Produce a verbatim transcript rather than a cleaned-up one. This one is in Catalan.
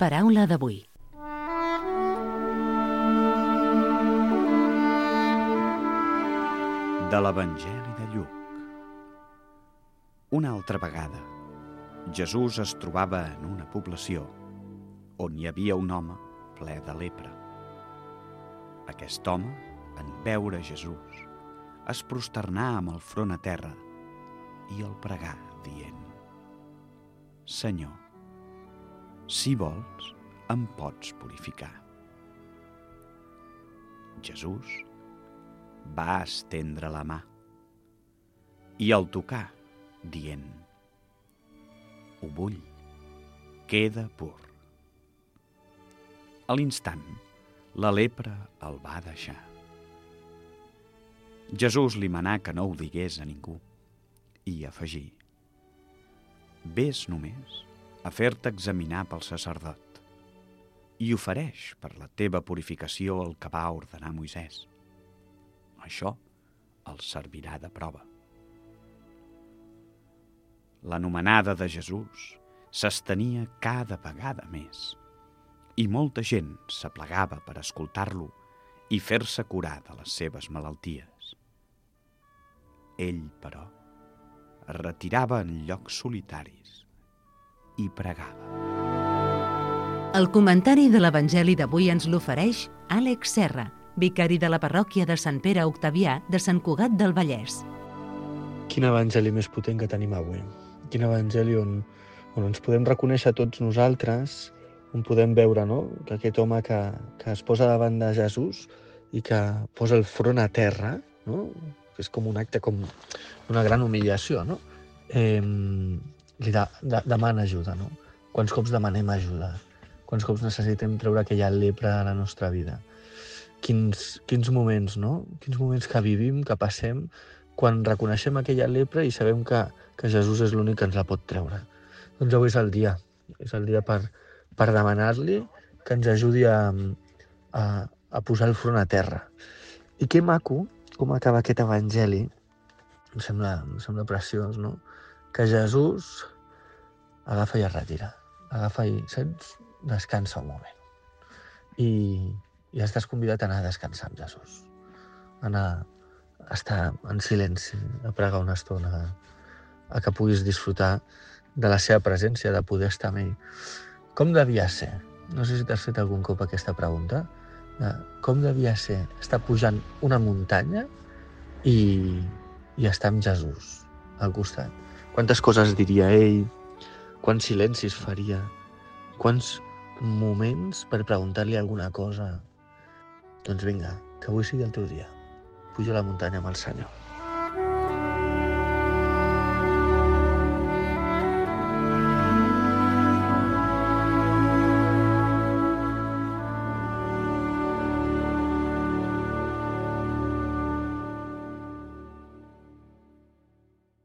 Paraula d'avui. De l'Evangeli de Lluc. Una altra vegada, Jesús es trobava en una població on hi havia un home ple de lepra. Aquest home, en veure Jesús, es prosternà amb el front a terra i el pregà, dient: Senyor, si vols, em pots purificar. Jesús va estendre la mà i el tocà, dient: Ho vull, queda pur. A l'instant, la lepra el va deixar. Jesús li manà que no ho digués a ningú i afegí: Ves només a fer-te examinar pel sacerdot i ofereix per la teva purificació el que va ordenar Moisès. Això els servirà de prova. L'anomenada de Jesús s'estenia cada vegada més i molta gent s'aplegava per escoltar-lo i fer-se curar de les seves malalties. Ell, però, es retirava en llocs solitaris i pregava. El comentari de l'Evangeli d'avui ens l'ofereix Àlex Serra, vicari de la parròquia de Sant Pere Octavià de Sant Cugat del Vallès. Quin evangeli més potent que tenim avui. Quin evangeli on, on ens podem reconèixer tots nosaltres, on podem veure, no?, que aquest home que, que es posa davant de Jesús i que posa el front a terra, no?, que és com un acte, com una gran humillació, no?, eh, li de, de, demana ajuda, no? Quants cops demanem ajuda? Quants cops necessitem treure aquella lepra de la nostra vida? Quins, quins moments, no? Quins moments que vivim, que passem, quan reconeixem aquella lepra i sabem que, que Jesús és l'únic que ens la pot treure. Doncs avui és el dia. És el dia per, per demanar-li que ens ajudi a, a, a posar el front a terra. I que maco com acaba aquest evangeli. Em sembla, em sembla preciós, no? Que Jesús agafa i es retira. Agafa i, saps? Descansa un moment. I, i estàs convidat a anar a descansar amb Jesús. A anar a estar en silenci, a pregar una estona, a que puguis disfrutar de la seva presència, de poder estar amb ell. Com devia ser? No sé si t'has fet algun cop aquesta pregunta. Com devia ser estar pujant una muntanya i, i estar amb Jesús al costat? Quantes coses diria ell? Quants silencis faria? Quants moments per preguntar-li alguna cosa? Doncs vinga, que avui sigui el teu dia. Puja a la muntanya amb el Senyor.